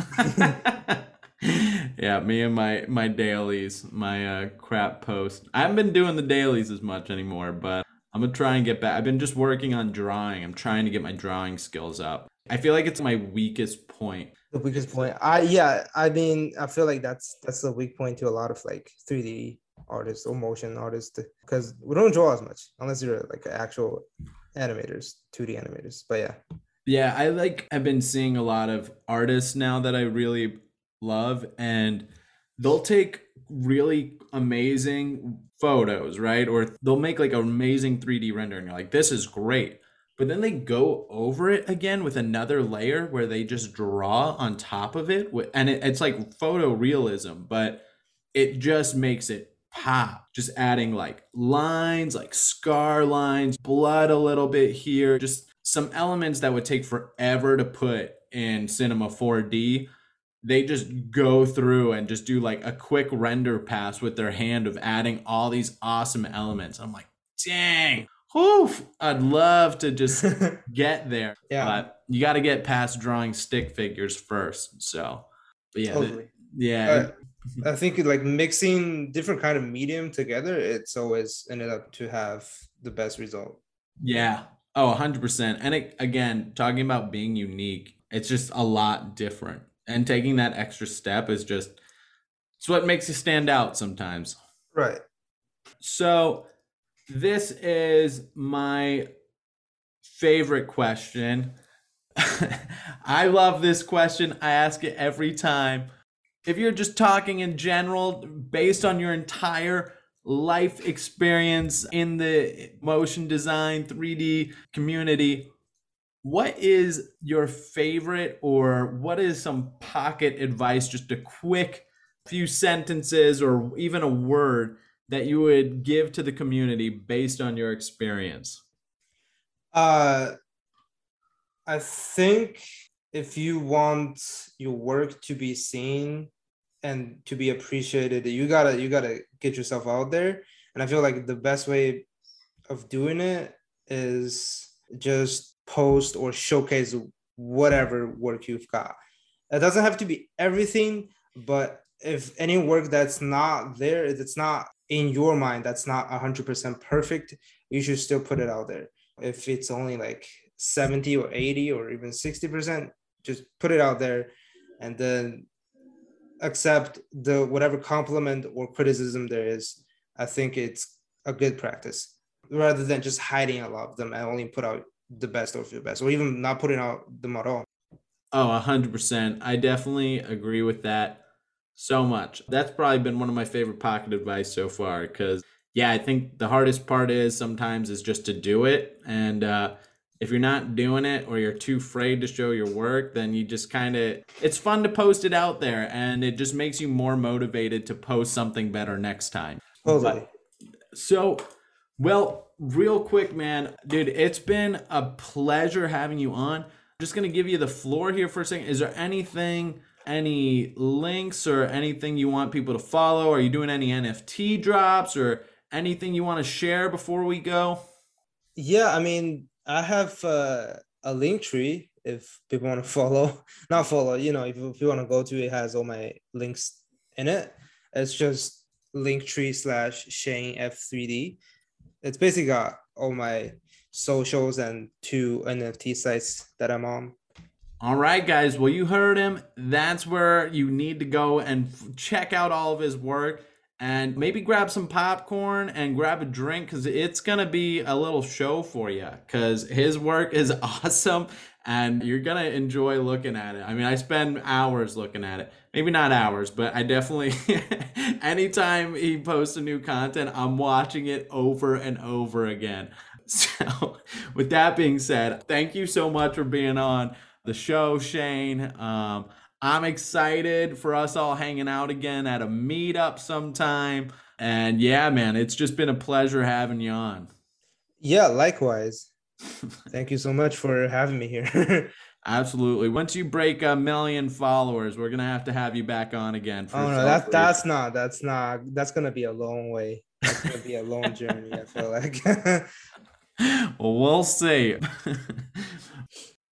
yeah. Yeah, me and my my dailies, my uh, crap post. I haven't been doing the dailies as much anymore, but I'm gonna try and get back. I've been just working on drawing. I'm trying to get my drawing skills up. I feel like it's my weakest point. The weakest point. I yeah. I mean, I feel like that's that's the weak point to a lot of like three D artists or motion artists, because we don't draw as much unless you're like actual animators, two D animators. But yeah. Yeah, I like. I've been seeing a lot of artists now that I really love, and they'll take really amazing photos, right? Or they'll make like an amazing three D render and you're like, this is great. But then they go over it again with another layer where they just draw on top of it. And it, it's like photorealism, but it just makes it pop. Just adding like lines, like scar lines, blood a little bit here, just some elements that would take forever to put in Cinema four D. They just go through and just do like a quick render pass with their hand of adding all these awesome elements. I'm like, dang, whew, I'd love to just get there. Yeah. But you got to get past drawing stick figures first. So, but yeah, totally. the, yeah. Uh, I think like mixing different kind of medium together, it's always ended up to have the best result. Yeah. Oh, one hundred percent. And it, again, talking about being unique, it's just a lot different. And taking that extra step is just, it's what makes you stand out sometimes. Right. So this is my favorite question. I love this question. I ask it every time. If you're just talking in general, based on your entire life experience in the motion design three D community, what is your favorite, or what is some pocket advice, just a quick few sentences or even a word that you would give to the community based on your experience? Uh, I think if you want your work to be seen and to be appreciated, you gotta you gotta get yourself out there. And I feel like the best way of doing it is just post or showcase whatever work you've got. It doesn't have to be everything, but if any work that's not there, if it's not in your mind, that's not one hundred percent perfect, you should still put it out there. If it's only like seventy or eighty or even sixty percent, just put it out there and then accept the whatever compliment or criticism there is. I think it's a good practice rather than just hiding a lot of them and only put out the best of your best, or even not putting out them at all. Oh, one hundred percent. I definitely agree with that so much. That's probably been one of my favorite pocket advice so far because, yeah, I think the hardest part is sometimes is just to do it. And uh, if you're not doing it or you're too afraid to show your work, then you just kind of, it's fun to post it out there and it just makes you more motivated to post something better next time. Totally. But, so, well, real quick, man, dude, it's been a pleasure having you on. Just going to give you the floor here for a second. Is there anything, any links or anything you want people to follow? Are you doing any N F T drops or anything you want to share before we go? Yeah, I mean, I have uh, a link tree if people want to follow. Not follow, you know, if, if you want to go to it, it has all my links in it. It's just linktree slash Shane F three D. It's basically got all my socials and two N F T sites that I'm on. All right, guys. Well, you heard him. That's where you need to go and f- check out all of his work and maybe grab some popcorn and grab a drink because it's going to be a little show for you because his work is awesome and you're going to enjoy looking at it. I mean, I spend hours looking at it. Maybe not hours, but I definitely, anytime he posts a new content, I'm watching it over and over again. So with that being said, thank you so much for being on the show, Shane. Um, I'm excited for us all hanging out again at a meetup sometime. And yeah, man, it's just been a pleasure having you on. Yeah, likewise. Thank you so much for having me here. Absolutely. Once you break a million followers, we're going to have to have you back on again. For oh, no, that, that's not, that's not, that's going to be a long way. That's going to be a long journey, I feel like. Well, we'll see.